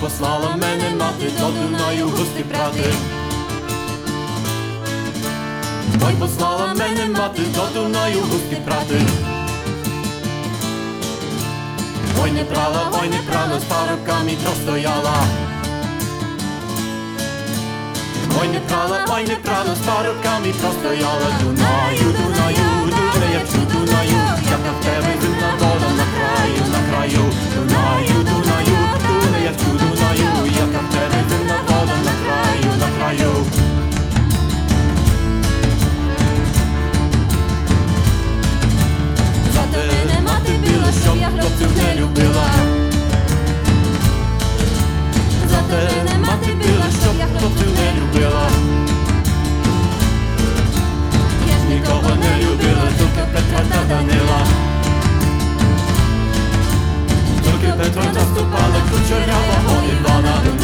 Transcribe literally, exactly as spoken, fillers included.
послала мене мати до Дунаю густи прати. Ой, послала мене мати до Дунаю густи прати. Ой, не прала, ой, не прала, з парубками простояла. Ой, не прала, ой, не прала, з парубками простояла. Дунаю, Дунаю, дуже я чу Дунаю, яка в тебе зимна вода на краю, на краю. Дунаю, Дунаю, дуже я чу Дунаю, яка в тебе зимна вода на краю, на краю. За тебе мати била, щоб я хлопців не любила. За тебе мати била, щоб я хлопців не любила. Я ж нікого не любила, тільки Петра та Данила. Тільки Петра заступала кучерявого Івана.